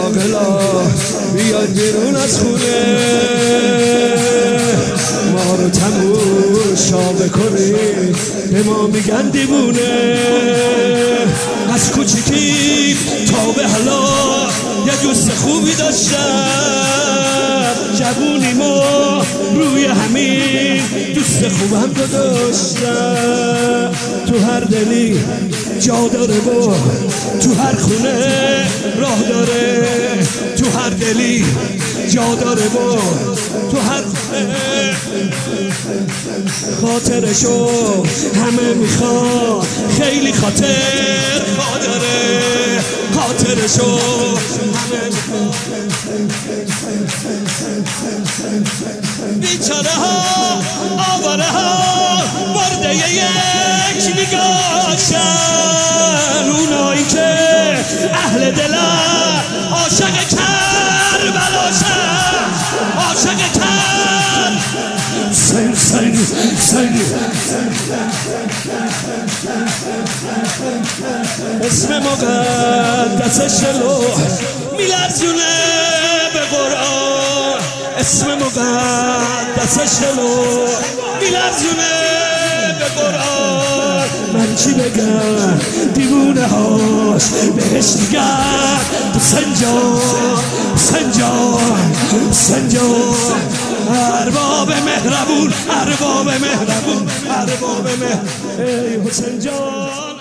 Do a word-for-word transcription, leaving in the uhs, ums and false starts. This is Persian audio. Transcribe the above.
عاقلا بیاید بیرون از خونه ما رو تماشا بکنید به ما میگن دیوونه از کوچیکی تا به حالا یه دوست خوبی داشتم جوونی ما روی همین دوست خوبم داشتم تو هر دلی جا داره با تو هر خونه راه داره تو هر دلی جا داره با تو هر خونه خاطرشو همه میخواد خیلی خاطر خواه داره خاطرشو همه بیچاره ها آواره ها مرده یک نگاهشن اونایی که اهل دلن عاشق کربلاشن عاشق کر سن سن سن اسم مقدسش رو میلرزونه به قرآن اسم مقدسش رو میلرزونه به قرآن من چی بگم دیوونه هاش بهش میگن سنجان سنجان سنجان ارباب مهربون ارباب مهربون ارباب مهربون ای حسین جان